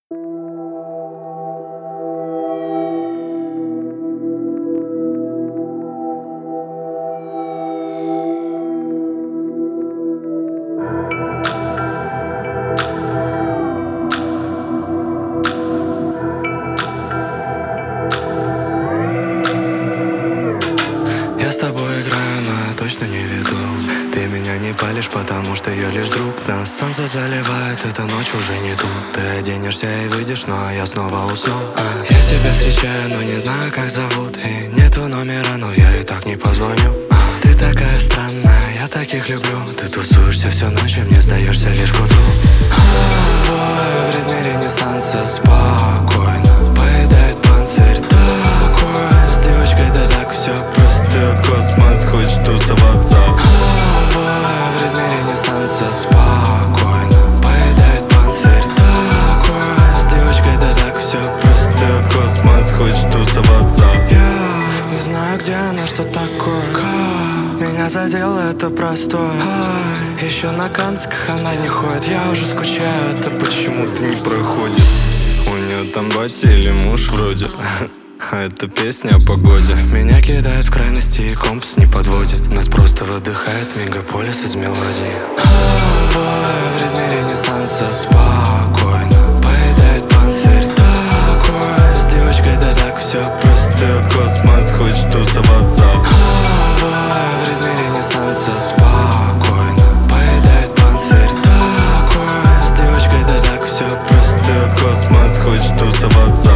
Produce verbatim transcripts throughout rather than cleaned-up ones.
Я с тобой играю, но я точно не веду. Ты меня не палишь, потому что я лишь друг. Нас солнце заливает, эта ночь уже не тут. Ты оденешься и выйдешь, но я снова усну. а, Я тебя встречаю, но не знаю, как зовут. И нету номера, но я и так не позвоню. а, Ты такая странная, я таких люблю. Ты тусуешься всю ночь и мне сдаешься лишь к утру. а, В ритме ренессанса спокойно поедает панцирь такой. С девочкой да так все просто космос, хочешь тусоваться. а, В ритме ренессанса спокойно поедает панцирь такой. С девочкой да так все просто космос, хочешь тусоваться. Я не знаю, где она, что такое. Как меня задело это простое. Ай, еще на канцках она не ходит. Я уже скучаю, это почему-то не проходит. У нее там батя или муж вроде. А это песня о погоде. Меня кидает в крайности и компас не подводит. Нас просто выдыхает мегаполис из мелодии. а, В ритме ренессанса спокойно поедает панцирь такой. С девочкой да так все просто космос, хочешь тусоваться. а, В ритме ренессанса спокойно поедает панцирь такой. С девочкой да так все просто космос, хочешь тусоваться.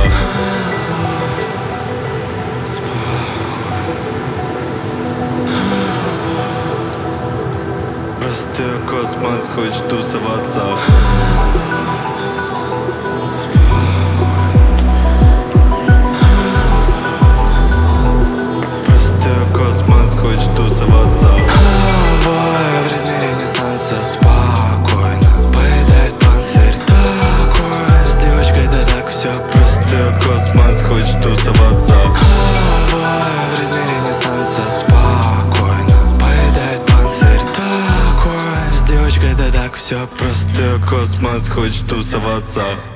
Просто космос, хочешь тусоваться. Просто космос, хочешь тусоваться. В ритме ренессанса спокойно поедает панцирь такой. С девочкой да так все просто космос, хочешь тусоваться. В ритме ренессанса спокойно поедает панцирь такой. С девочкой да так все просто космос, хочешь тусоваться.